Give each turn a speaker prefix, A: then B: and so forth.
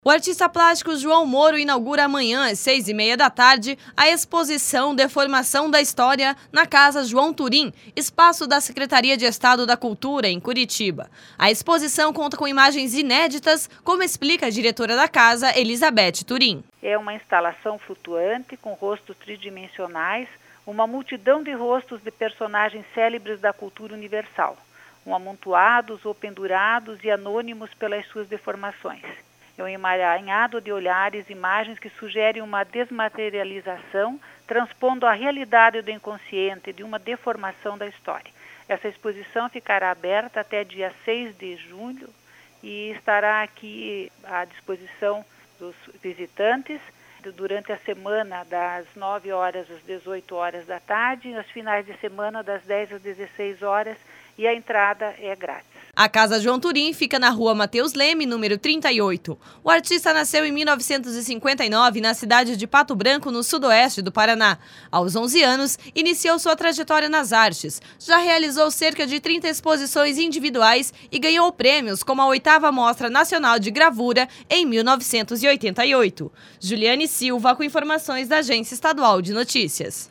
A: O artista plástico João Moro inaugura amanhã, às 6h30 da tarde, a exposição Deformação da História na Casa João Turim, espaço da Secretaria de Estado da Cultura, em Curitiba. A exposição conta com imagens inéditas, como explica a diretora da casa, Elizabeth Turim.
B: É uma instalação flutuante com rostos tridimensionais, uma multidão de rostos de personagens célebres da cultura universal, amontoados ou pendurados e anônimos pelas suas deformações. É um emaranhado de olhares, imagens que sugerem uma desmaterialização, transpondo a realidade do inconsciente de uma deformação da história. Essa exposição ficará aberta até dia 6 de julho e estará aqui à disposição dos visitantes durante a semana das 9 horas às 18 horas da tarde e nos finais de semana das 10 às 16 horas e a entrada é grátis.
A: A Casa João Turim fica na rua Mateus Leme, número 38. O artista nasceu em 1959 na cidade de Pato Branco, no sudoeste do Paraná. Aos 11 anos, iniciou sua trajetória nas artes. Já realizou cerca de 30 exposições individuais e ganhou prêmios como a 8ª Mostra Nacional de Gravura em 1988. Juliane Silva, com informações da Agência Estadual de Notícias.